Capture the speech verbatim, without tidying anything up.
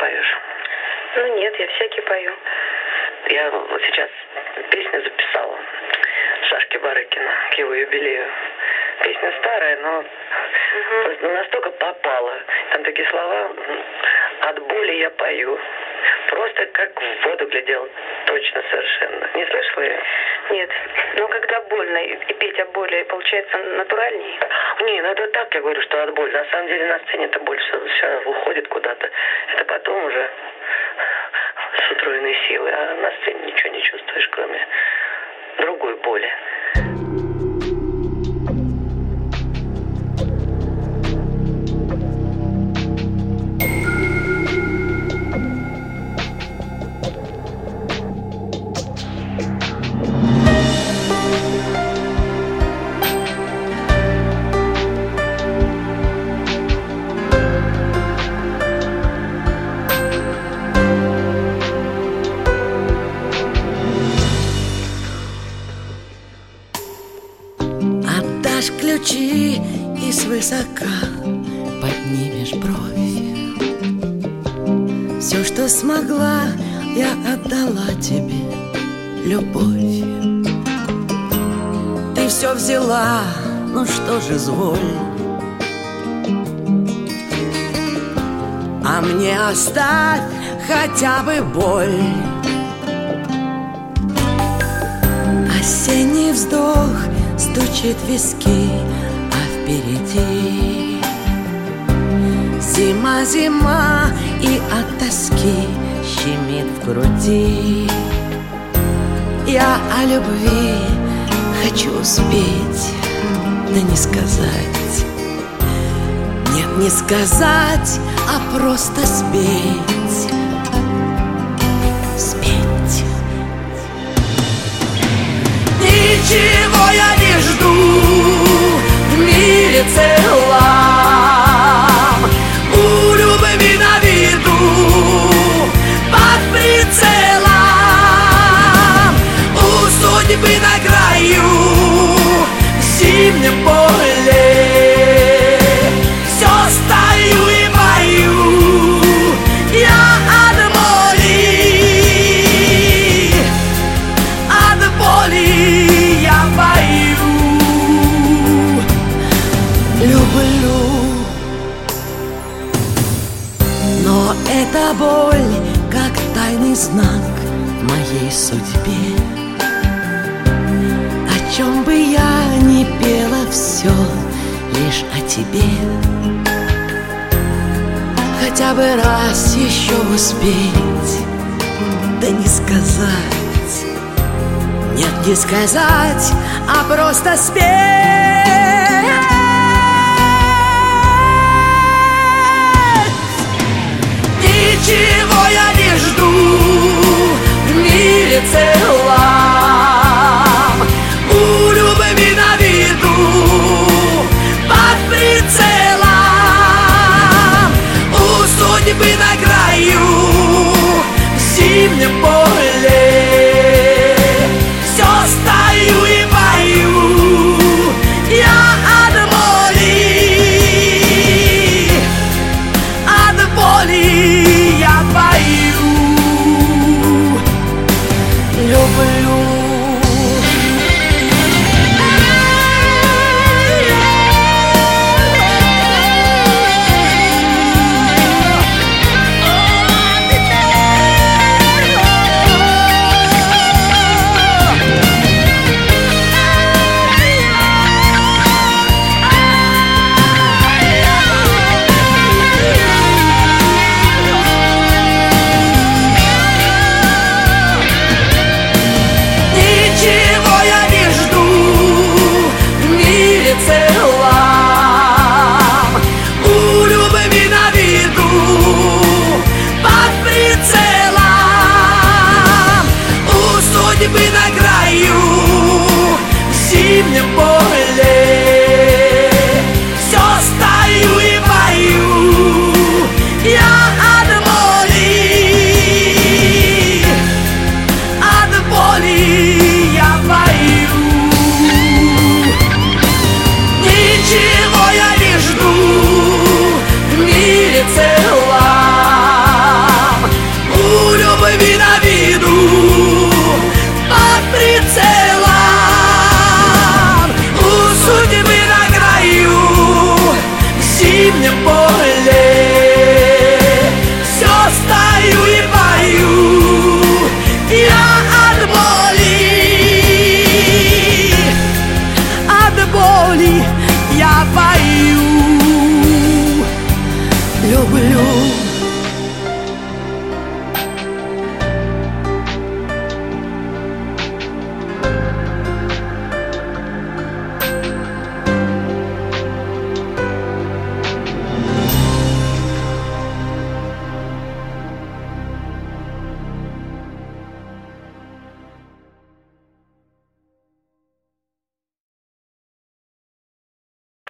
поешь? Ну нет, я всякие пою. Я вот сейчас песню записала Сашки Барыкина к его юбилею. Песня старая, но угу. настолько попала. Там такие слова: от боли я пою. Просто как в воду глядел. Точно совершенно. Не слышала ее? Нет. Но когда больно и петь о боли, получается натуральней? Не, ну это так, я говорю, что от боли. На самом деле на сцене это боль все, все уходит куда-то. Это потом уже с утроенной силой. А на сцене ничего не чувствуешь, кроме другой боли. Ключи и свысока поднимешь бровь. Все, что смогла, я отдала тебе, любовь. Ты все взяла, ну что же, изволь. А мне оставь хотя бы боль. Осенний вздох стучит в виски, а впереди зима, зима, и от тоски щемит в груди. Я о любви хочу успеть, да не сказать. Нет, не сказать, а просто спеть. Спеть. Ничего я не жду в мире целом, у любви на виду, под прицелом, у судьбы на краю, в зимнем поле. Все стою и пою я от боли, от боли я пою. Люблю, но эта боль как тайный знак в моей судьбе. О чем бы я ни пела, все лишь о тебе. Хотя бы раз еще успеть, да не сказать. Нет, не сказать, а просто спеть. Ничего я не жду в мире целом, у любви на виду, под прицелом, у судьбы на краю, в зимнем поле. Все стою и пою я от боли, от боли я пою. Люблю. мне более.